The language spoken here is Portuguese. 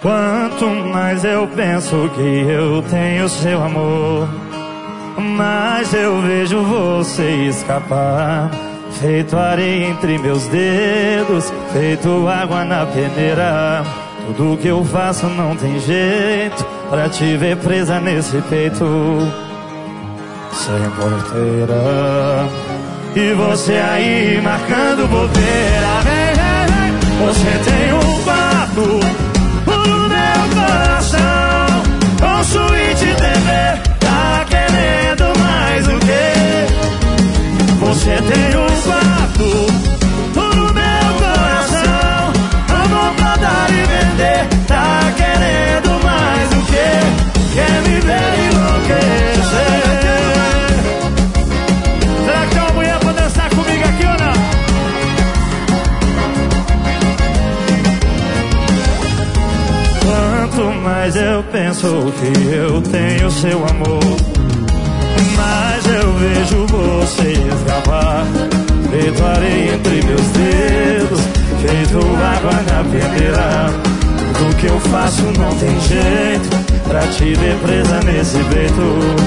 Quanto mais eu penso que eu tenho seu amor, mais eu vejo você escapar. Feito areia entre meus dedos, feito água na peneira. Tudo que eu faço não tem jeito pra te ver presa nesse peito sem porteira. E você aí marcando bobeira. Vem, vem, vem. Você tem um quarto no meu coração, com suíte TV. Tá querendo mais o quê? Você tem um quarto no meu coração, amor pra dar e vender. Tá querendo mais o quê? Quer me ver enlouquecer? Será que tem uma mulher pra dançar comigo aqui ou não? Quanto mais eu penso que eu tenho seu amor, mas eu vejo você escapar. Feito areia entre meus dedos, feito água na peneira. Tudo que eu faço não tem jeito pra te ver presa nesse peito